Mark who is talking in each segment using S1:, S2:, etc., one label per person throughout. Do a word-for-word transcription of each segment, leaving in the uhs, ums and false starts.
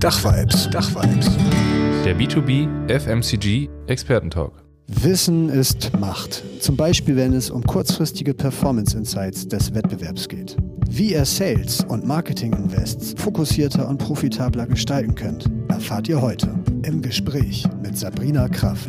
S1: Dachvibes, Dachvibes.
S2: Der B zwei B F M C G Expertentalk.
S1: Wissen ist Macht. Zum Beispiel, wenn es um kurzfristige Performance Insights des Wettbewerbs geht. Wie ihr Sales und Marketing Invests fokussierter und profitabler gestalten könnt, erfahrt ihr heute im Gespräch mit Sabrina Kraft.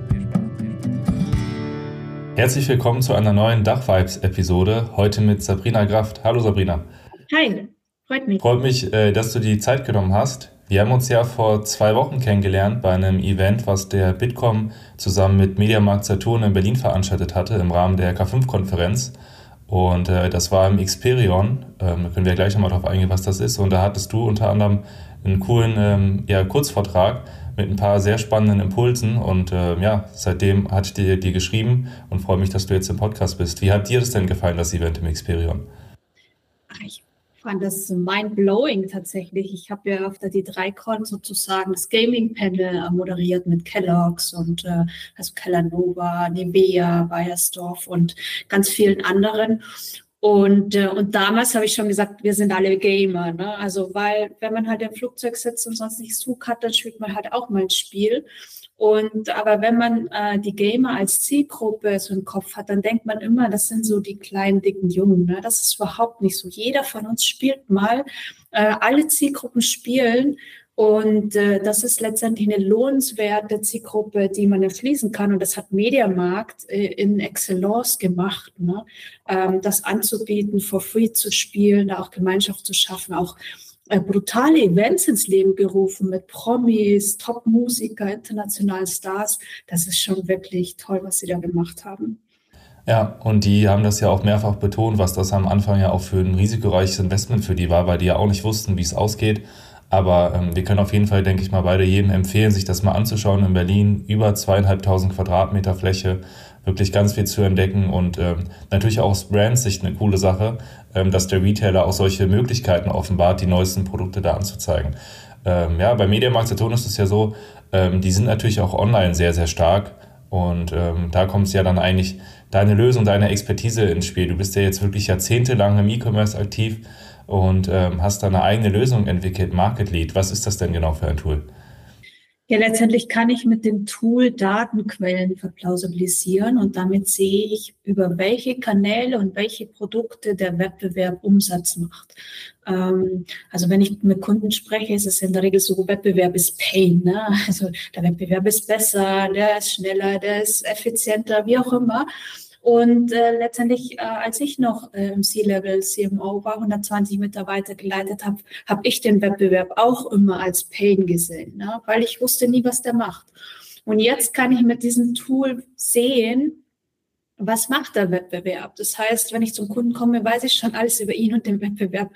S2: Herzlich willkommen zu einer neuen Dachvibes-Episode, heute mit Sabrina Kraft. Hallo Sabrina.
S3: Hi, freut mich.
S2: Freut mich, dass du die Zeit genommen hast. Wir haben uns ja vor zwei Wochen kennengelernt bei einem Event, was der Bitkom zusammen mit Mediamarkt Saturn in Berlin veranstaltet hatte im Rahmen der K fünf Konferenz. Und äh, das war im Xperion. Ähm, da können wir gleich nochmal drauf eingehen, was das ist. Und da hattest du unter anderem einen coolen ähm, ja, Kurzvortrag mit ein paar sehr spannenden Impulsen. Und äh, ja, seitdem hatte ich dir, dir geschrieben und freue mich, dass du jetzt im Podcast bist. Wie hat dir das denn gefallen, das Event im Xperion?
S3: Ich fand das mind-blowing tatsächlich. Ich habe ja auf der D drei Con sozusagen das Gaming-Panel moderiert mit Kellogg's und äh, also Kellanova, Nivea, Beiersdorf und ganz vielen anderen. Und, äh, und damals habe ich schon gesagt, wir sind alle Gamer, ne? Also weil, wenn man halt im Flugzeug sitzt und sonst nichts tun kann, dann spielt man halt auch mal ein Spiel. Und aber wenn man äh, die Gamer als Zielgruppe so im Kopf hat, dann denkt man immer, das sind so die kleinen, dicken Jungen. Ne? Das ist überhaupt nicht so. Jeder von uns spielt mal, äh, alle Zielgruppen spielen. Und äh, das ist letztendlich eine lohnenswerte Zielgruppe, die man erschließen kann. Und das hat Mediamarkt äh, in Excellence gemacht, ne? ähm, das anzubieten, for free zu spielen, da auch Gemeinschaft zu schaffen, auch äh, brutale Events ins Leben gerufen mit Promis, Top-Musiker, internationalen Stars. Das ist schon wirklich toll, was sie da gemacht haben.
S2: Ja, und die haben das ja auch mehrfach betont, was das am Anfang ja auch für ein risikoreiches Investment für die war, weil die ja auch nicht wussten, wie es ausgeht. Aber ähm, wir können auf jeden Fall, denke ich mal, beide jedem empfehlen, sich das mal anzuschauen. In Berlin über zweieinhalbtausend Quadratmeter Fläche, wirklich ganz viel zu entdecken und ähm, natürlich auch aus Brandsicht eine coole Sache, ähm, dass der Retailer auch solche Möglichkeiten offenbart, die neuesten Produkte da anzuzeigen. Ähm, ja, bei Mediamarkt Saturn ist es ja so, ähm, die sind natürlich auch online sehr, sehr stark und ähm, da kommt es ja dann eigentlich deine Lösung, deine Expertise ins Spiel. Du bist ja jetzt wirklich jahrzehntelang im E-Commerce aktiv und ähm, hast da eine eigene Lösung entwickelt, Market Lead. Was ist das denn genau für ein Tool?
S3: Ja, letztendlich kann ich mit dem Tool Datenquellen verplausibilisieren und damit sehe ich, über welche Kanäle und welche Produkte der Wettbewerb Umsatz macht. Ähm, also wenn ich mit Kunden spreche, ist es in der Regel so, Wettbewerb ist Pain, ne? Also der Wettbewerb ist besser, der ist schneller, der ist effizienter, wie auch immer. Und äh, letztendlich, äh, als ich noch äh, im C-Level C M O war, hundertzwanzig Mitarbeiter geleitet habe, habe ich den Wettbewerb auch immer als Pain gesehen, ne? Weil ich wusste nie, was der macht. Und jetzt kann ich mit diesem Tool sehen, was macht der Wettbewerb? Das heißt, wenn ich zum Kunden komme, weiß ich schon alles über ihn und den Wettbewerb.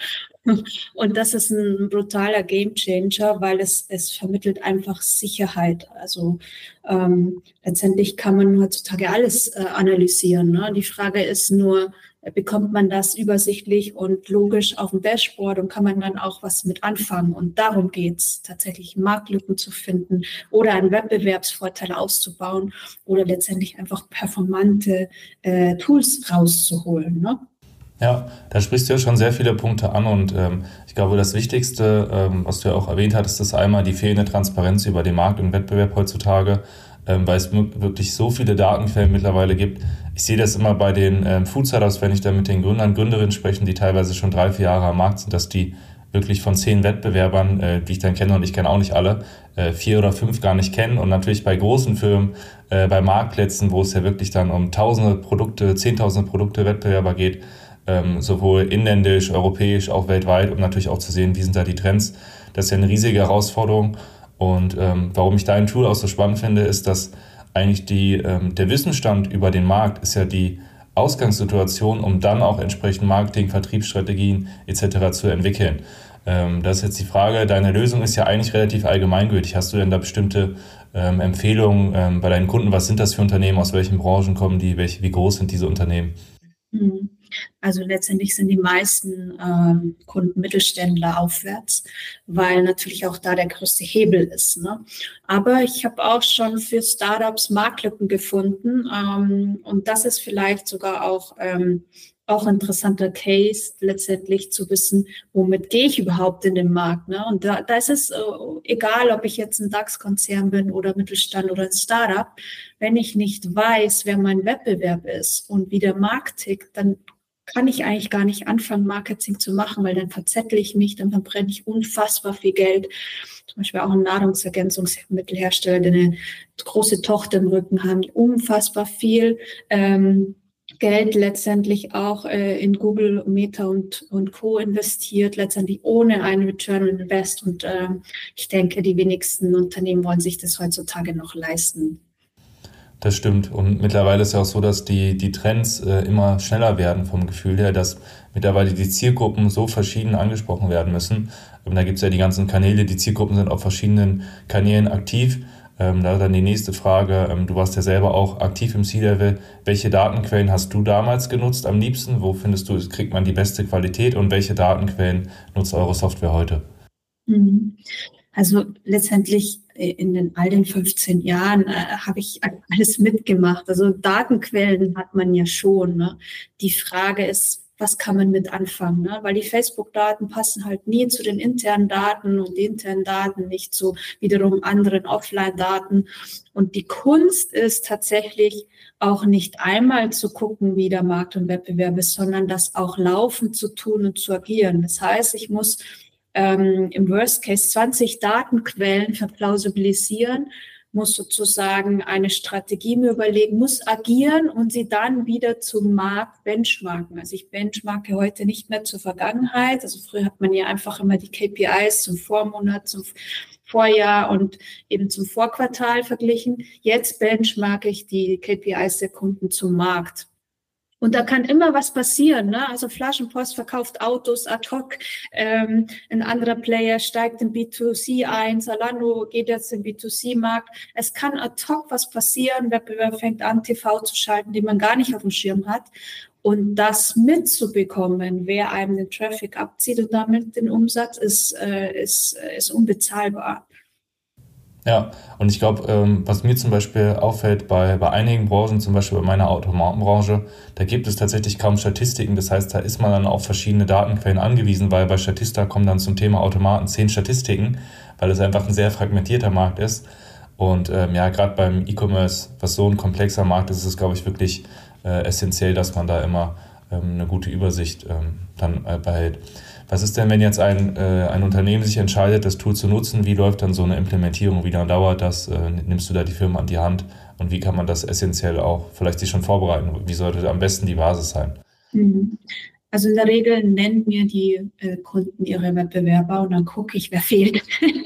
S3: Und das ist ein brutaler Gamechanger, weil es, es vermittelt einfach Sicherheit. Also ähm, letztendlich kann man heutzutage alles äh, analysieren, ne? Die Frage ist nur, bekommt man das übersichtlich und logisch auf dem Dashboard und kann man dann auch was mit anfangen? Und darum geht's, tatsächlich Marktlücken zu finden oder einen Wettbewerbsvorteil auszubauen oder letztendlich einfach performante äh, Tools rauszuholen, ne?
S2: Ja, da sprichst du ja schon sehr viele Punkte an und ähm, ich glaube, das Wichtigste, ähm, was du ja auch erwähnt hattest, ist einmal die fehlende Transparenz über den Markt und Wettbewerb heutzutage, ähm, weil es wirklich so viele Datenquellen mittlerweile gibt. Ich sehe das immer bei den ähm, Food-Startups, wenn ich da mit den Gründern, Gründerinnen spreche, die teilweise schon drei, vier Jahre am Markt sind, dass die wirklich von zehn Wettbewerbern, äh, die ich dann kenne und ich kenne auch nicht alle, äh, vier oder fünf gar nicht kennen. Und natürlich bei großen Firmen, äh, bei Marktplätzen, wo es ja wirklich dann um tausende Produkte, zehntausende Produkte Wettbewerber geht, ähm, sowohl inländisch, europäisch, auch weltweit, um natürlich auch zu sehen, wie sind da die Trends. Das ist ja eine riesige Herausforderung. Und ähm, warum ich dein Tool auch so spannend finde, ist, dass eigentlich die, ähm, der Wissensstand über den Markt ist ja die Ausgangssituation, um dann auch entsprechend Marketing, Vertriebsstrategien et cetera zu entwickeln. Ähm, das ist jetzt die Frage, deine Lösung ist ja eigentlich relativ allgemeingültig. Hast du denn da bestimmte ähm, Empfehlungen ähm, bei deinen Kunden? Was sind das für Unternehmen? Aus welchen Branchen kommen die? Welche, wie groß sind diese Unternehmen?
S3: Also letztendlich sind die meisten ähm, Kunden Mittelständler aufwärts, weil natürlich auch da der größte Hebel ist, ne? Aber ich habe auch schon für Startups Marktlücken gefunden ähm, und das ist vielleicht sogar auch ähm, auch interessanter Case, letztendlich zu wissen, womit gehe ich überhaupt in den Markt. Ne? Und da, da ist es äh, egal, ob ich jetzt ein DAX-Konzern bin oder Mittelstand oder ein Startup, wenn ich nicht weiß, wer mein Wettbewerb ist und wie der Markt tickt, dann kann ich eigentlich gar nicht anfangen, Marketing zu machen, weil dann verzettle ich mich, dann verbrenne ich unfassbar viel Geld. Zum Beispiel auch ein Nahrungsergänzungsmittelhersteller, der eine große Tochter im Rücken haben, die unfassbar viel ähm, Geld letztendlich auch äh, in Google, Meta und, und Co. investiert, letztendlich ohne einen Return on Invest. Und äh, ich denke, die wenigsten Unternehmen wollen sich das heutzutage noch leisten.
S2: Das stimmt. Und mittlerweile ist ja auch so, dass die, die Trends äh, immer schneller werden vom Gefühl her, dass mittlerweile die Zielgruppen so verschieden angesprochen werden müssen. Ähm, da gibt es ja die ganzen Kanäle, die Zielgruppen sind auf verschiedenen Kanälen aktiv. Ähm, da dann die nächste Frage, ähm, du warst ja selber auch aktiv im C-Level. Welche Datenquellen hast du damals genutzt am liebsten? Wo findest du, kriegt man die beste Qualität und welche Datenquellen nutzt eure Software heute?
S3: Also letztendlich in den all den fünfzehn Jahren äh, habe ich alles mitgemacht. Also Datenquellen hat man ja schon. Ne? Die Frage ist, was kann man mit anfangen? Ne? Weil die Facebook-Daten passen halt nie zu den internen Daten und die internen Daten nicht zu wiederum anderen Offline-Daten. Und die Kunst ist tatsächlich auch nicht einmal zu gucken, wie der Markt und Wettbewerb ist, sondern das auch laufend zu tun und zu agieren. Das heißt, ich muss ähm, im Worst Case zwanzig Datenquellen verplausibilisieren, muss sozusagen eine Strategie mir überlegen, muss agieren und sie dann wieder zum Markt benchmarken. Also ich benchmarke heute nicht mehr zur Vergangenheit. Also früher hat man ja einfach immer die K P Is zum Vormonat, zum Vorjahr und eben zum Vorquartal verglichen. Jetzt benchmarke ich die K P Is der Kunden zum Markt. Und da kann immer was passieren, ne? Also Flaschenpost verkauft Autos ad hoc, ähm, ein anderer Player steigt in B zwei C ein, Zalando geht jetzt in B zwei C-Markt. Es kann ad hoc was passieren, Wettbewerb fängt an, T V zu schalten, den man gar nicht auf dem Schirm hat. Und das mitzubekommen, wer einem den Traffic abzieht und damit den Umsatz, ist, äh, ist, ist unbezahlbar.
S2: Ja, und ich glaube, ähm, was mir zum Beispiel auffällt bei, bei einigen Branchen, zum Beispiel bei meiner Automatenbranche, da gibt es tatsächlich kaum Statistiken. Das heißt, da ist man dann auf verschiedene Datenquellen angewiesen, weil bei Statista kommen dann zum Thema Automaten zehn Statistiken, weil es einfach ein sehr fragmentierter Markt ist. Und ähm, ja, gerade beim E-Commerce, was so ein komplexer Markt ist, ist es, glaube ich, wirklich äh, essentiell, dass man da immer ähm, eine gute Übersicht ähm, dann äh, behält. Was ist denn, wenn jetzt ein, äh, ein Unternehmen sich entscheidet, das Tool zu nutzen? Wie läuft dann so eine Implementierung? Wie lange dauert das? Äh, nimmst du da die Firma an die Hand? Und wie kann man das essentiell auch vielleicht sich schon vorbereiten? Wie sollte am besten die Basis sein?
S3: Also in der Regel nennen mir die äh, Kunden ihre Wettbewerber und dann gucke ich, wer fehlt.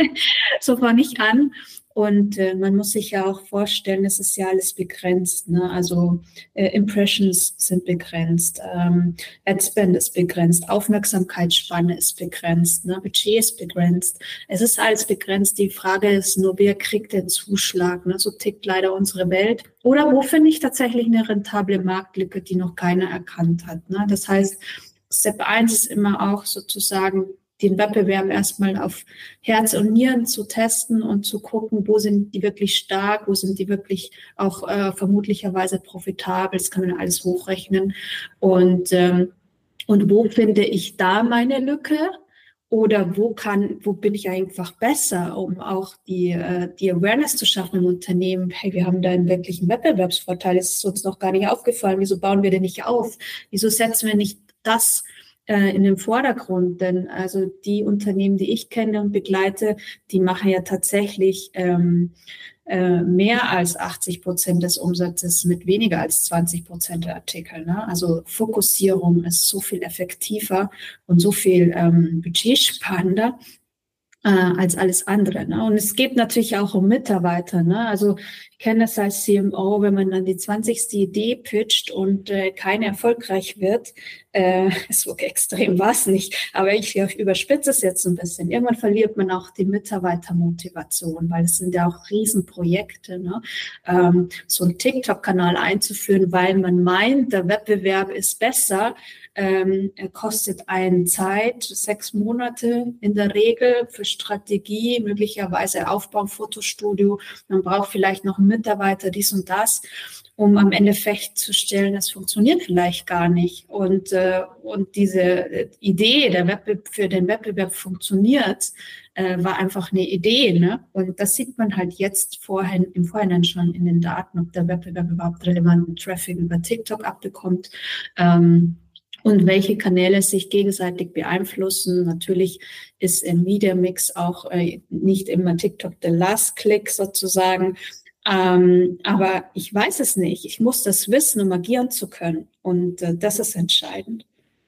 S3: So fange ich an. Und äh, man muss sich ja auch vorstellen, es ist ja alles begrenzt. Ne? Also äh, Impressions sind begrenzt, ähm, Adspend ist begrenzt, Aufmerksamkeitsspanne ist begrenzt, ne? Budget ist begrenzt. Es ist alles begrenzt. Die Frage ist nur, wer kriegt den Zuschlag? Ne? So tickt leider unsere Welt. Oder wo finde ich tatsächlich eine rentable Marktlücke, die noch keiner erkannt hat? Ne? Das heißt, Step eins ist immer auch sozusagen, den Wettbewerb erstmal auf Herz und Nieren zu testen und zu gucken, wo sind die wirklich stark, wo sind die wirklich auch äh, vermutlicherweise profitabel, das kann man alles hochrechnen. Und, ähm, und wo finde ich da meine Lücke? Oder wo kann, wo bin ich einfach besser, um auch die, äh, die Awareness zu schaffen im Unternehmen? Hey, wir haben da einen wirklichen Wettbewerbsvorteil, das ist uns noch gar nicht aufgefallen. Wieso bauen wir den nicht auf? Wieso setzen wir nicht das in den Vordergrund, denn also die Unternehmen, die ich kenne und begleite, die machen ja tatsächlich ähm, äh, mehr als achtzig Prozent des Umsatzes mit weniger als zwanzig Prozent der Artikel. Ne? Also Fokussierung ist so viel effektiver und so viel ähm, budgetsparender äh, als alles andere. Ne? Und es geht natürlich auch um Mitarbeiter. Ne? Also ich kenne das als C M O, wenn man dann die zwanzigste Idee pitcht und äh, keine erfolgreich wird, äh, so extrem war es nicht, aber ich überspitze es jetzt ein bisschen. Irgendwann verliert man auch die Mitarbeitermotivation, weil es sind ja auch Riesenprojekte, ne? ähm, so einen TikTok-Kanal einzuführen, weil man meint, der Wettbewerb ist besser, ähm, kostet einen Zeit, sechs Monate in der Regel für Strategie, möglicherweise Aufbau, Fotostudio. Man braucht vielleicht noch einen Mitarbeiter, dies und das, um am Ende festzustellen, das funktioniert vielleicht gar nicht. Und, äh, und diese Idee, der Wettbewerb für den Wettbewerb funktioniert, äh, war einfach eine Idee. Ne? Und das sieht man halt jetzt vorhin, im Vorhinein schon in den Daten, ob der Wettbewerb überhaupt relevanten Traffic über TikTok abbekommt. Ähm, und welche Kanäle sich gegenseitig beeinflussen. Natürlich ist im Media Mix auch äh, nicht immer TikTok der Last Click sozusagen. Ähm, aber ich weiß es nicht. Ich muss das wissen, um agieren zu können. Und äh, das ist entscheidend.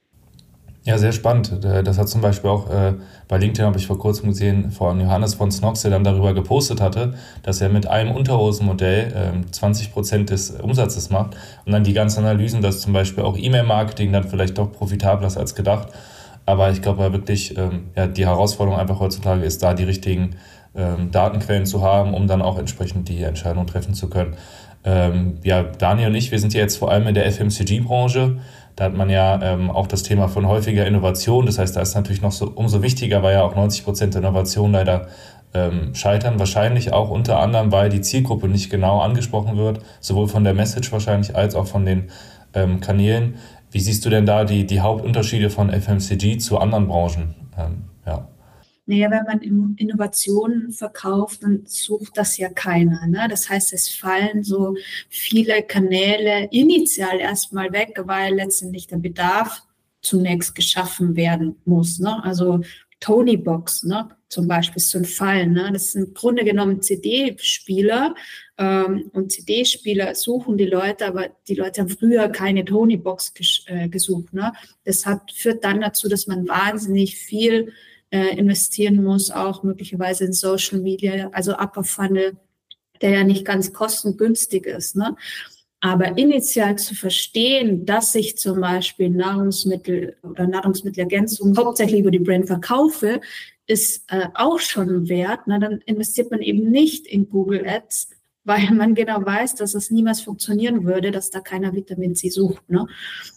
S2: Ja, sehr spannend. Das hat zum Beispiel auch äh, bei LinkedIn, habe ich vor kurzem gesehen, von Johannes von Snox, der dann darüber gepostet hatte, dass er mit einem Unterhosenmodell äh, zwanzig Prozent des Umsatzes macht und dann die ganzen Analysen, dass zum Beispiel auch E-Mail-Marketing dann vielleicht doch profitabler ist als gedacht. Aber ich glaube ja wirklich, ähm, ja, die Herausforderung einfach heutzutage ist, da die richtigen ähm, Datenquellen zu haben, um dann auch entsprechend die Entscheidung treffen zu können. Ähm, ja, Daniel und ich, wir sind ja jetzt vor allem in der F M C G-Branche. Da hat man ja ähm, auch das Thema von häufiger Innovation. Das heißt, da ist natürlich noch so umso wichtiger, weil ja auch neunzig Prozent der Innovation leider ähm, scheitern. Wahrscheinlich auch unter anderem, weil die Zielgruppe nicht genau angesprochen wird, sowohl von der Message wahrscheinlich als auch von den ähm, Kanälen. Wie siehst du denn da die, die Hauptunterschiede von F M C G zu anderen Branchen? Ähm, ja.
S3: Naja, wenn man Innovationen verkauft, dann sucht das ja keiner. Ne? Das heißt, es fallen so viele Kanäle initial erstmal weg, weil letztendlich der Bedarf zunächst geschaffen werden muss. Ne? Also Tonybox, ne? Zum Beispiel ist so ein Fall. Ne? Das sind im Grunde genommen C D-Spieler ähm, und C D-Spieler suchen die Leute, aber die Leute haben früher keine Tonybox ges- äh, gesucht. Ne? Das hat, führt dann dazu, dass man wahnsinnig viel Äh, investieren muss, auch möglicherweise in Social Media, also Upper Funnel, der ja nicht ganz kostengünstig ist. Ne? Aber initial zu verstehen, dass ich zum Beispiel Nahrungsmittel oder Nahrungsmittelergänzung hauptsächlich über die Brand verkaufe, ist äh, auch schon wert. Ne? Dann investiert man eben nicht in Google Ads, weil man genau weiß, dass es niemals funktionieren würde, dass da keiner Vitamin C sucht. Ne?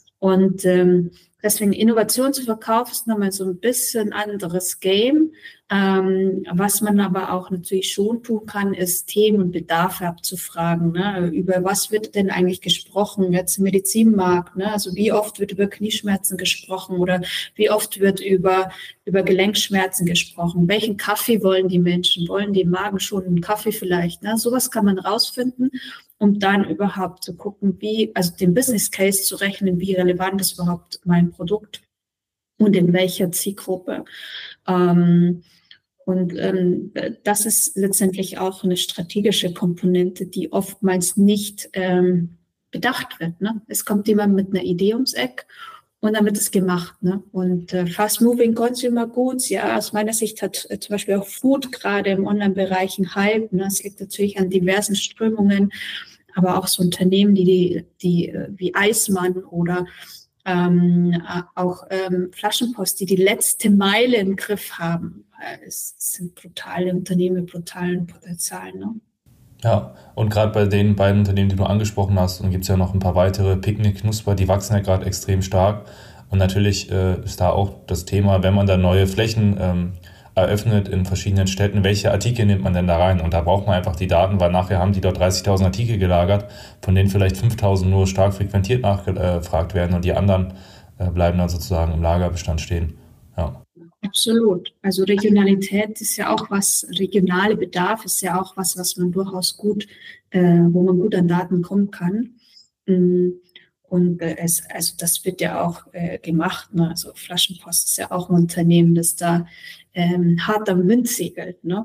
S3: Und ähm, deswegen Innovation zu verkaufen ist nochmal so ein bisschen anderes Game. Ähm, was man aber auch natürlich schon tun kann, ist Themen und Bedarfe abzufragen. Ne? Über was wird denn eigentlich gesprochen jetzt im Medizinmarkt? Ne? Also wie oft wird über Knieschmerzen gesprochen oder wie oft wird über, über Gelenkschmerzen gesprochen? Welchen Kaffee wollen die Menschen? Wollen die im Magen schon einen Kaffee vielleicht? Ne? Sowas kann man rausfinden, um dann überhaupt zu gucken, wie, also den Business Case zu rechnen, wie relevant ist überhaupt mein Produkt und in welcher Zielgruppe. Ähm, und ähm, das ist letztendlich auch eine strategische Komponente, die oftmals nicht ähm, bedacht wird. Ne? Es kommt jemand mit einer Idee ums Eck und dann wird es gemacht. Ne? Und äh, Fast-Moving Consumer Goods, ja, aus meiner Sicht hat äh, zum Beispiel auch Food gerade im Online-Bereich einen Hype. Ne? Es liegt natürlich an diversen Strömungen, aber auch so Unternehmen, die, die, die wie Eismann oder ähm, auch ähm, Flaschenpost, die die letzte Meile im Griff haben. Es sind brutale Unternehmen mit brutalen Potenzialen. Ne?
S2: Ja, und gerade bei den beiden Unternehmen, die du angesprochen hast, und gibt es ja noch ein paar weitere, Picknick, Knusper, die wachsen ja gerade extrem stark. Und natürlich äh, ist da auch das Thema, wenn man da neue Flächen ähm, eröffnet in verschiedenen Städten, welche Artikel nimmt man denn da rein? Und da braucht man einfach die Daten, weil nachher haben die dort dreißigtausend Artikel gelagert, von denen vielleicht fünftausend nur stark frequentiert nachgefragt werden und die anderen äh, bleiben dann sozusagen im Lagerbestand stehen. Ja.
S3: Absolut. Also Regionalität ist ja auch was, regionale Bedarf ist ja auch was, was man durchaus gut, äh, wo man gut an Daten kommen kann. Und äh, es, also das wird ja auch äh, gemacht. Ne? Also Flaschenpost ist ja auch ein Unternehmen, das da ähm, hart am Wind segelt. Ne?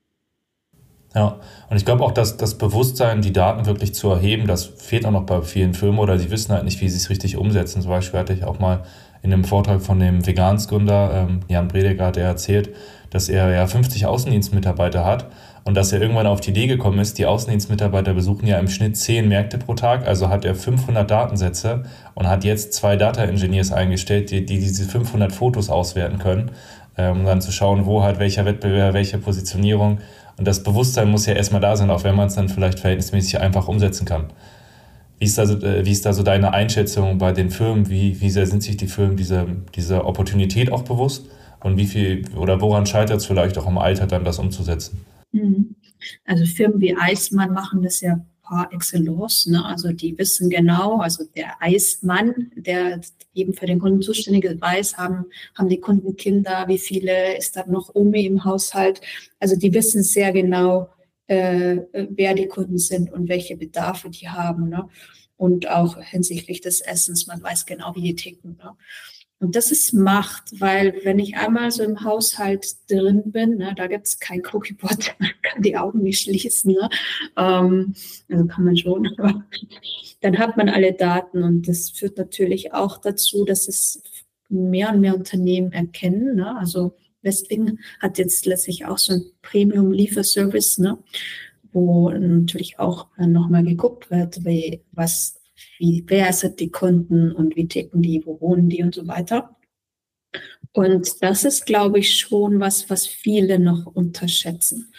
S2: Ja, und ich glaube auch, dass das Bewusstsein, die Daten wirklich zu erheben, das fehlt auch noch bei vielen Firmen oder sie wissen halt nicht, wie sie es richtig umsetzen. Zum Beispiel hatte ich auch mal in einem Vortrag von dem Vegansgründer ähm, Jan Bredeker hat er erzählt, dass er ja fünfzig Außendienstmitarbeiter hat und dass er irgendwann auf die Idee gekommen ist, die Außendienstmitarbeiter besuchen ja im Schnitt zehn Märkte pro Tag, also hat er fünfhundert Datensätze und hat jetzt zwei Data Engineers eingestellt, die, die diese fünfhundert Fotos auswerten können, ähm, um dann zu schauen, wo hat welcher Wettbewerb, welche Positionierung. Und das Bewusstsein muss ja erstmal da sein, auch wenn man es dann vielleicht verhältnismäßig einfach umsetzen kann. Wie ist da so, äh, wie ist da so deine Einschätzung bei den Firmen? Wie, wie sehr sind sich die Firmen dieser, dieser Opportunität auch bewusst? Und wie viel oder woran scheitert es vielleicht auch im Alter dann, das umzusetzen?
S3: Mhm. Also Firmen wie Eismann machen das ja par excellence, ne? Also die wissen genau, also der Eismann, der eben für den Kunden zuständig ist, weiß, haben, haben die Kunden Kinder, wie viele ist da noch Omi im Haushalt. Also die wissen sehr genau, äh, wer die Kunden sind und welche Bedarfe die haben, ne? Und auch hinsichtlich des Essens, man weiß genau, wie die ticken, ne? Und das ist Macht, weil wenn ich einmal so im Haushalt drin bin, ne, da gibt es kein Cookiebot, man kann die Augen nicht schließen. Ne? Ähm, also kann man schon, aber dann hat man alle Daten und das führt natürlich auch dazu, dass es mehr und mehr Unternehmen erkennen. Ne? Also Westwing hat jetzt letztlich auch so ein Premium-Lieferservice, ne? Wo natürlich auch nochmal geguckt wird, wie, was Wie, wer sind die Kunden und wie ticken die, wo wohnen die und so weiter. Und das ist, glaube ich, schon was, was viele noch unterschätzen.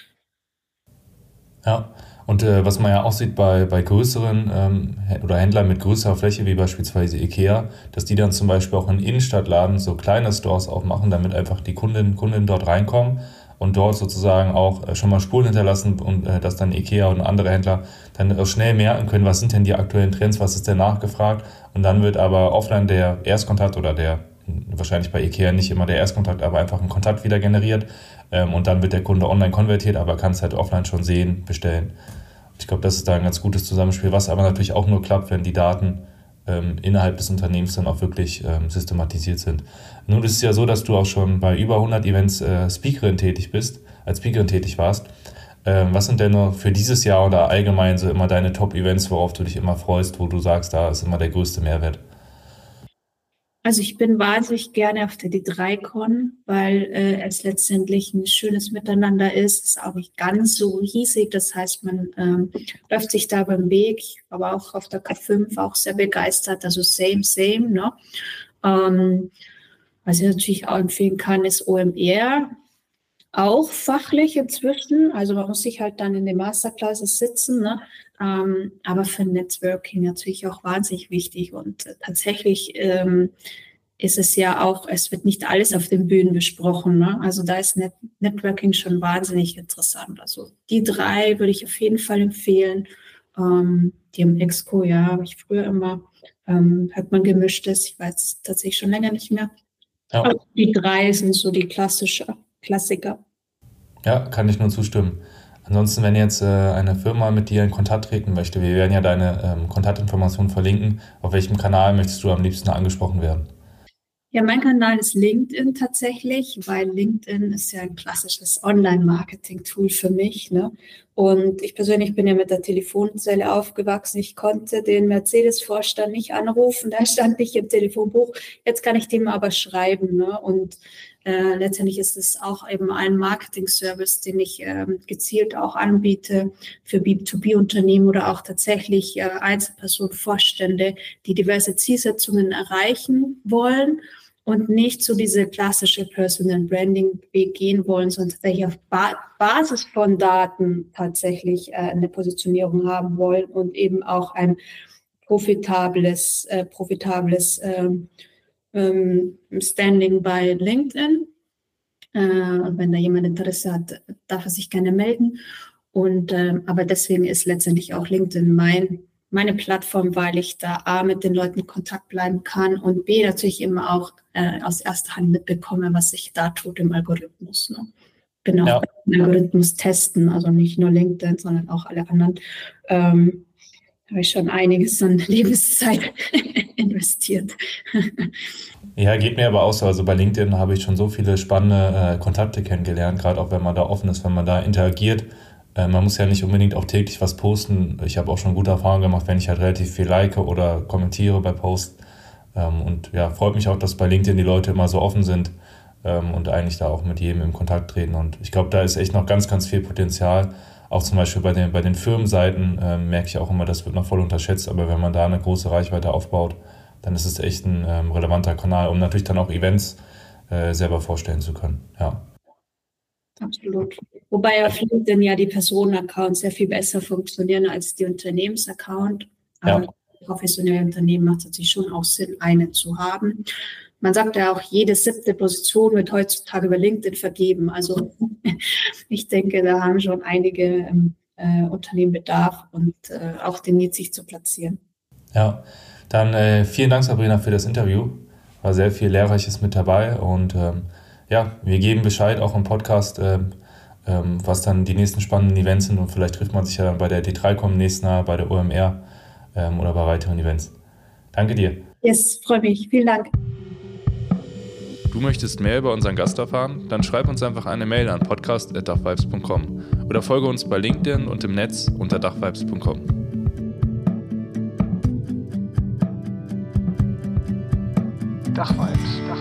S2: Ja, und äh, was man ja auch sieht bei, bei größeren ähm, oder Händlern mit größerer Fläche, wie beispielsweise IKEA, dass die dann zum Beispiel auch in Innenstadtladen so kleine Stores aufmachen, damit einfach die Kundinnen Kunden dort reinkommen und dort sozusagen auch schon mal Spuren hinterlassen und äh, dass dann IKEA und andere Händler dann auch schnell merken können, was sind denn die aktuellen Trends, was ist denn nachgefragt, und dann wird aber offline der Erstkontakt oder der, wahrscheinlich bei IKEA nicht immer der Erstkontakt, aber einfach ein Kontakt wieder generiert, ähm, und dann wird der Kunde online konvertiert, aber kann es halt offline schon sehen, bestellen. Ich glaube, das ist da ein ganz gutes Zusammenspiel, was aber natürlich auch nur klappt, wenn die Daten ähm, innerhalb des Unternehmens dann auch wirklich ähm, systematisiert sind. Nun ist es ja so, dass du auch schon bei über hundert Events äh, Speakerin tätig bist, als Speakerin tätig warst. Ähm, was sind denn noch für dieses Jahr oder allgemein so immer deine Top-Events, worauf du dich immer freust, wo du sagst, da ist immer der größte Mehrwert?
S3: Also ich bin wahnsinnig gerne auf der D drei Con, weil äh, es letztendlich ein schönes Miteinander ist. Es ist auch nicht ganz so riesig. Das heißt, man ähm, läuft sich da beim Weg, aber auch auf der K fünf auch sehr begeistert. Also same, same. Ne? Ähm, was ich natürlich auch empfehlen kann, ist O M R. Auch fachlich inzwischen. Also man muss sich halt dann in den Masterclasses sitzen, ne? Ähm, aber für Networking natürlich auch wahnsinnig wichtig. Und äh, tatsächlich ähm, ist es ja auch, es wird nicht alles auf den Bühnen besprochen. Ne? Also da ist Net Networking schon wahnsinnig interessant. Also die drei würde ich auf jeden Fall empfehlen. Ähm, die im Exco, ja, habe ich früher immer, ähm, hat man gemischtes, ich weiß tatsächlich schon länger nicht mehr.
S2: Ja.
S3: Aber die drei sind so die klassische Klassiker.
S2: Ja, kann ich nur zustimmen. Ansonsten, wenn jetzt äh, eine Firma mit dir in Kontakt treten möchte, wir werden ja deine ähm, Kontaktinformationen verlinken. Auf welchem Kanal möchtest du am liebsten angesprochen werden?
S3: Ja, mein Kanal ist LinkedIn tatsächlich, weil LinkedIn ist ja ein klassisches Online-Marketing-Tool für mich. Ne? Und ich persönlich bin ja mit der Telefonzelle aufgewachsen. Ich konnte den Mercedes-Vorstand nicht anrufen, der stand nicht im Telefonbuch. Jetzt kann ich dem aber schreiben. Ne? Und äh, letztendlich ist es auch eben ein Marketing-Service, den ich äh, gezielt auch anbiete für B zwei B Unternehmen oder auch tatsächlich äh, Einzelpersonen, Vorstände, die diverse Zielsetzungen erreichen wollen und nicht so diese klassische Personal Branding Weg gehen wollen, sondern tatsächlich auf ba- Basis von Daten tatsächlich äh, eine Positionierung haben wollen und eben auch ein profitables, äh, profitables ähm, ähm, Standing bei LinkedIn. Äh, und wenn da jemand Interesse hat, darf er sich gerne melden. Und äh, aber deswegen ist letztendlich auch LinkedIn mein meine Plattform, weil ich da A, mit den Leuten in Kontakt bleiben kann und B, natürlich immer auch äh, aus erster Hand mitbekomme, was sich da tut im Algorithmus. Ne? Bin auch
S2: Ja.
S3: beim Algorithmus testen, also nicht nur LinkedIn, sondern auch alle anderen. Ähm, habe ich schon einiges an Lebenszeit investiert.
S2: Ja, geht mir aber auch so. Also bei LinkedIn habe ich schon so viele spannende äh, Kontakte kennengelernt, gerade auch wenn man da offen ist, wenn man da interagiert. Äh, man muss ja nicht unbedingt auch täglich was posten. Ich habe auch schon gute Erfahrungen gemacht, wenn ich halt relativ viel like oder kommentiere bei Posts. Ähm, und ja, freut mich auch, dass bei LinkedIn die Leute immer so offen sind ähm, und eigentlich da auch mit jedem in Kontakt treten. Und ich glaube, da ist echt noch ganz, ganz viel Potenzial. Auch zum Beispiel bei den, bei den Firmenseiten äh, merke ich auch immer, das wird noch voll unterschätzt. Aber wenn man da eine große Reichweite aufbaut, dann ist es echt ein ähm, relevanter Kanal, um natürlich dann auch Events äh, selber vorstellen zu können. Ja.
S3: Absolut. Wobei auf LinkedIn ja die Personenaccounts sehr viel besser funktionieren als die Unternehmensaccount. Aber
S2: Ja.
S3: professionelle Unternehmen macht es natürlich schon auch Sinn, einen zu haben. Man sagt ja auch, jede siebte Position wird heutzutage über LinkedIn vergeben. Also ich denke, da haben schon einige äh, Unternehmen Bedarf und äh, auch den Need, sich zu platzieren.
S2: Ja, dann äh, vielen Dank, Sabrina, für das Interview. War sehr viel Lehrreiches mit dabei und ähm, ja, wir geben Bescheid auch im Podcast, ähm, ähm, was dann die nächsten spannenden Events sind und vielleicht trifft man sich ja dann bei der D drei Con nächsten Jahr, bei der O M R ähm, oder bei weiteren Events. Danke dir.
S3: Yes, freue mich. Vielen Dank.
S2: Du möchtest mehr über unseren Gast erfahren? Dann schreib uns einfach eine Mail an podcast at dachvibes punkt com oder folge uns bei LinkedIn und im Netz unter dachvibes punkt com.
S1: Dachvibes.